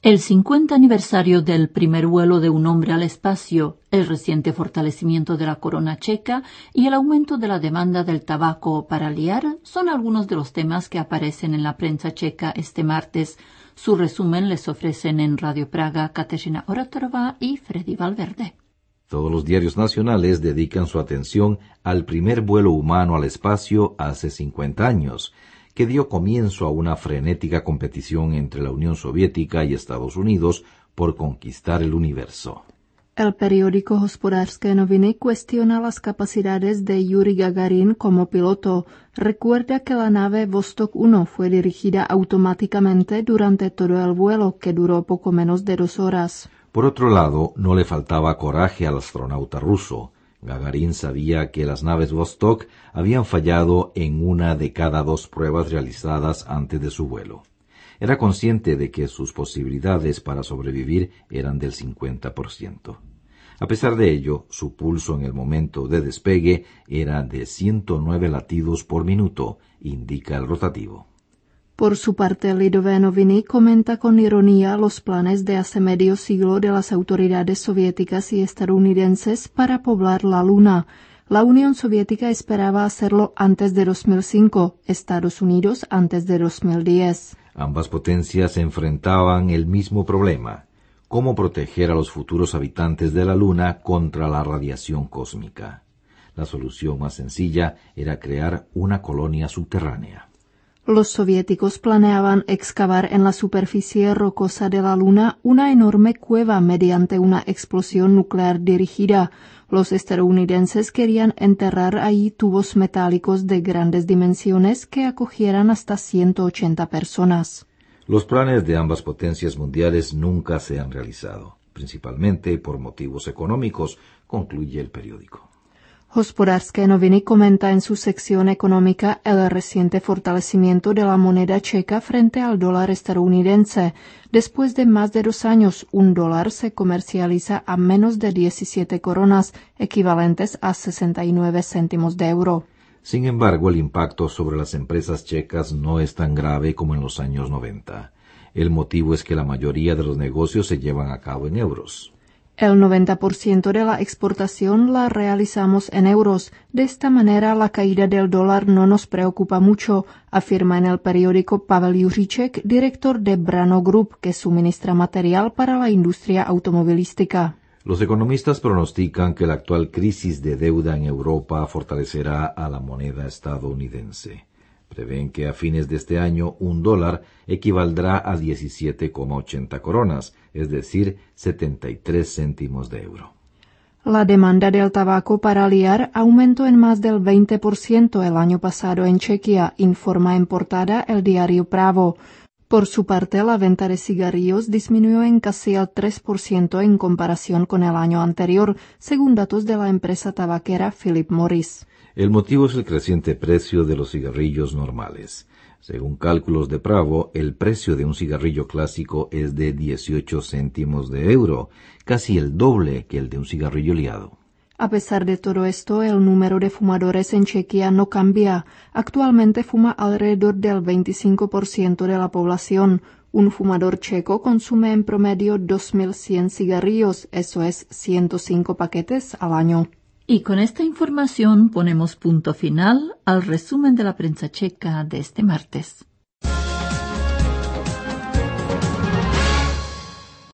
El 50 aniversario del primer vuelo de un hombre al espacio, el reciente fortalecimiento de la corona checa y el aumento de la demanda del tabaco para liar son algunos de los temas que aparecen en la prensa checa este martes. Su resumen les ofrecen en Radio Praga Kateřina Oratorova y Freddy Valverde. Todos los diarios nacionales dedican su atención al primer vuelo humano al espacio hace 50 años, que dio comienzo a una frenética competición entre la Unión Soviética y Estados Unidos por conquistar el universo. El periódico Hospodářské noviny cuestiona las capacidades de Yuri Gagarin como piloto. Recuerda que la nave Vostok 1 fue dirigida automáticamente durante todo el vuelo, que duró poco menos de 2 horas. Por otro lado, no le faltaba coraje al astronauta ruso. Gagarin sabía que las naves Vostok habían fallado en una de cada 2 pruebas realizadas antes de su vuelo. Era consciente de que sus posibilidades para sobrevivir eran del 50%. A pesar de ello, su pulso en el momento de despegue era de 109 latidos por minuto, indica el rotativo. Por su parte, Lidové noviny comenta con ironía los planes de hace medio siglo de las autoridades soviéticas y estadounidenses para poblar la Luna. La Unión Soviética esperaba hacerlo antes de 2005, Estados Unidos antes de 2010. Ambas potencias enfrentaban el mismo problema: cómo proteger a los futuros habitantes de la Luna contra la radiación cósmica. La solución más sencilla era crear una colonia subterránea. Los soviéticos planeaban excavar en la superficie rocosa de la Luna una enorme cueva mediante una explosión nuclear dirigida. Los estadounidenses querían enterrar ahí tubos metálicos de grandes dimensiones que acogieran hasta 180 personas. Los planes de ambas potencias mundiales nunca se han realizado, principalmente por motivos económicos, concluye el periódico. Hospodářské noviny comenta en su sección económica el reciente fortalecimiento de la moneda checa frente al dólar estadounidense. Después de más de 2 años, un dólar se comercializa a menos de 17 coronas, equivalentes a 69 céntimos de euro. Sin embargo, el impacto sobre las empresas checas no es tan grave como en los años 90. El motivo es que la mayoría de los negocios se llevan a cabo en euros. El 90% de la exportación la realizamos en euros. De esta manera, la caída del dólar no nos preocupa mucho, afirma en el periódico Pavel Juříček, director de Brano Group, que suministra material para la industria automovilística. Los economistas pronostican que la actual crisis de deuda en Europa fortalecerá a la moneda estadounidense. Prevén que a fines de este año un dólar equivaldrá a 17,80 coronas, es decir, 73 céntimos de euro. La demanda del tabaco para liar aumentó en más del 20% el año pasado en Chequia, informa en portada el diario Pravo. Por su parte, la venta de cigarrillos disminuyó en casi el 3% en comparación con el año anterior, según datos de la empresa tabaquera Philip Morris. El motivo es el creciente precio de los cigarrillos normales. Según cálculos de Pravo, el precio de un cigarrillo clásico es de 18 céntimos de euro, casi el doble que el de un cigarrillo liado. A pesar de todo esto, el número de fumadores en Chequia no cambia. Actualmente fuma alrededor del 25% de la población. Un fumador checo consume en promedio 2.100 cigarrillos, eso es 105 paquetes al año. Y con esta información ponemos punto final al resumen de la prensa checa de este martes.